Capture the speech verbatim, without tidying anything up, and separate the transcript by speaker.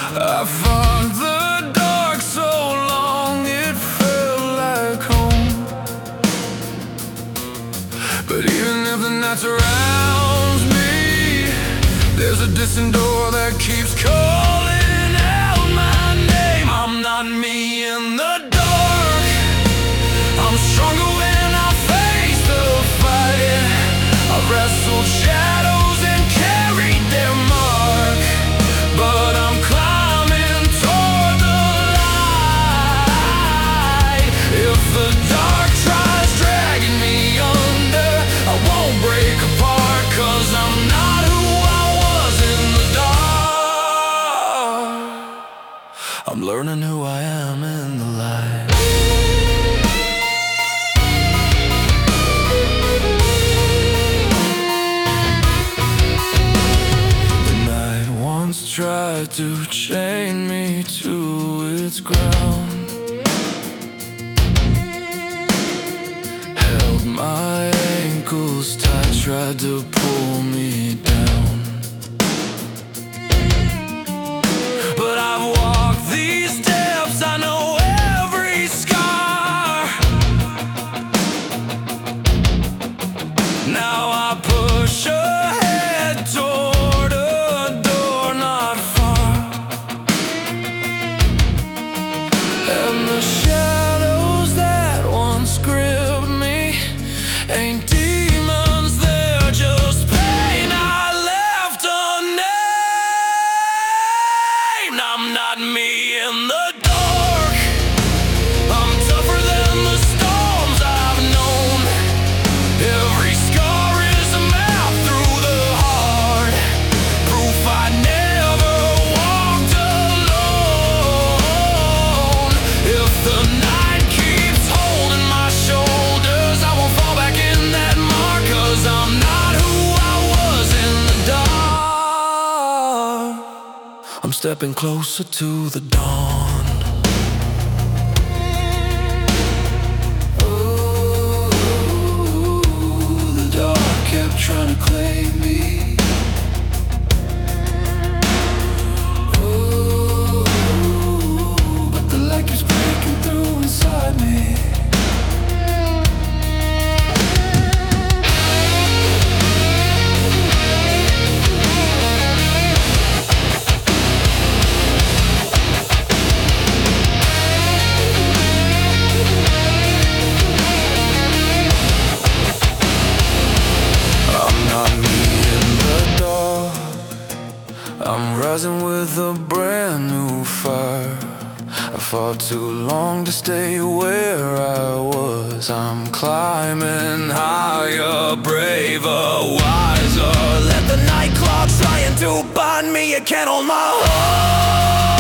Speaker 1: I fought the dark so long it felt like home. But even if the night surrounds me, there's a distant door that keeps calling out my name. I'm not me in the dark. I'm stronger when I face the fight. I've wrestled shadows and carried their mark, but I'm climbing toward the light. If the dark tries dragging me under, I won't break apart, 'cause I'm not who I was in the dark. I'm learning who I am in the light. Tried to chain me to its ground, held my ankles tight, tried to pull me down. But I've walked these steps, I know every scar. Now I push ahead toward a and the shadows that once gripped me ain't demons, they're just pain I left unnamed. I'm not me in the dark. I'm tougher than the storms I've known. Every scar is a map through the heart, proof I never walked alone. If the night keeps holding my shoulders, I won't fall back in that mark, 'cause I'm not who I was in the dark. I'm stepping closer to the dawn. Ooh, the dark kept trying to claim me. I'm rising with a brand new fire. I fought too long to stay where I was. I'm climbing higher, braver, wiser. Let the night clock trying to bind me, it can't hold my heart.